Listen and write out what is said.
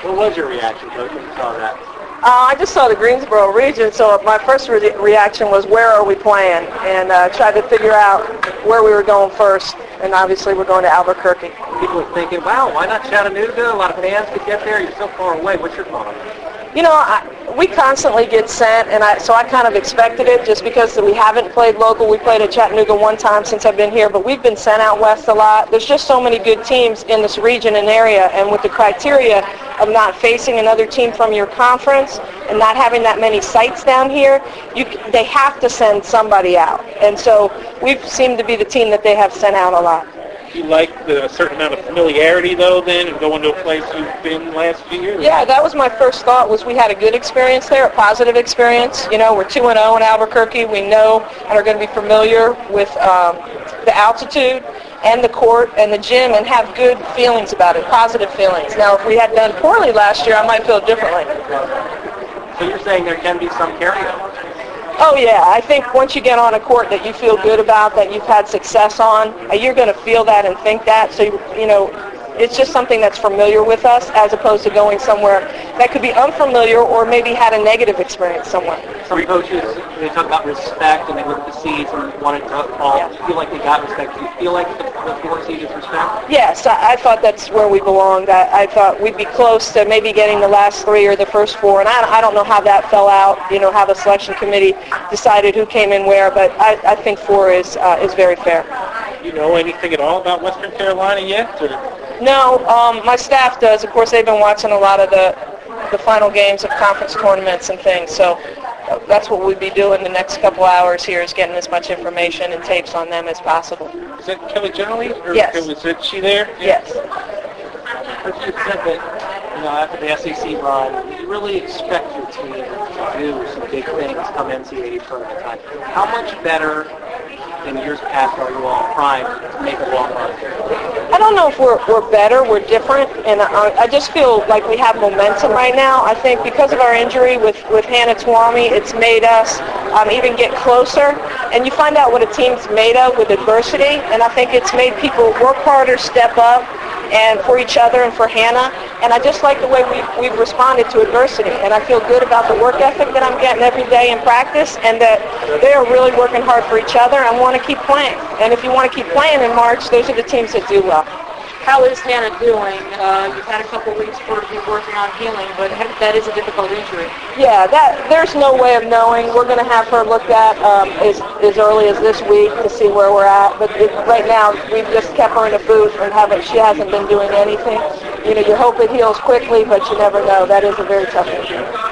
What was your reaction, Coach, when you saw that? I just saw the Greensboro region, so my first reaction was, where are we playing? And tried to figure out where we were going first. And obviously we're going to Albuquerque. People are thinking, wow, why not Chattanooga? A lot of fans could get there. You're so far away. What's your thought on that? You know, we constantly get sent, and so I kind of expected it just because we haven't played local. We played at Chattanooga one time since I've been here, but we've been sent out west a lot. There's just so many good teams in this region and area, and with the criteria of not facing another team from your conference and not having that many sites down here, they have to send somebody out. And so we've seemed to be the team that they have sent out a lot. You like a certain amount of familiarity, though, then, and going to a place you've been last few years? Yeah, that was my first thought, was we had a good experience there, a positive experience. You know, we're 2-0 in Albuquerque. We know and are going to be familiar with the altitude and the court and the gym and have good feelings about it, positive feelings. Now, if we had done poorly last year, I might feel differently. So you're saying there can be some carryover? Oh, yeah. I think once you get on a court that you feel good about, that you've had success on, you're going to feel that and think that. So, you know, it's just something that's familiar with us as opposed to going somewhere that could be unfamiliar or maybe had a negative experience somewhere. Some coaches, they talk about respect and they look at the seeds and wanted to all feel like they got respect. Do you feel like the 4 seed is respect? Yes, I thought that's where we belonged. I thought we'd be close to maybe getting the last 3 or the first 4, and I don't know how that fell out, you know, how the selection committee decided who came in where, but I think 4 is very fair. Do you know anything at all about Western Carolina yet? Or? No, my staff does. Of course, they've been watching a lot of the final games of conference tournaments and things, so that's what we'll be doing the next couple hours here, is getting as much information and tapes on them as possible. Is that Kelly Generally? Or yes. Is she there? Yes. But you said that, you know, after the SEC run, you really expect your team to do some big things come NCAA tournament time. How much better in years past are you all primed to make a long run? I don't know if we're better, we're different, and I just feel like we have momentum right now. I think because of our injury with Hannah Twomey, it's made us even get closer, and you find out what a team's made of with adversity, and I think it's made people work harder, step up, and for each other and for Hannah, and I just like the way we've responded to adversity, and I feel good about the work ethic that I'm getting every day in practice, and that they are really working hard for each other and want to keep playing. And if you want to keep playing in March, those are the teams that do well. How is Hannah doing? You've had a couple weeks for her to be working on healing, but that is a difficult injury. Yeah, there's no way of knowing. We're going to have her looked at as early as this week to see where we're at. But right now, we've just kept her in a boot and she hasn't been doing anything. You know, you hope it heals quickly, but you never know. That is a very tough injury.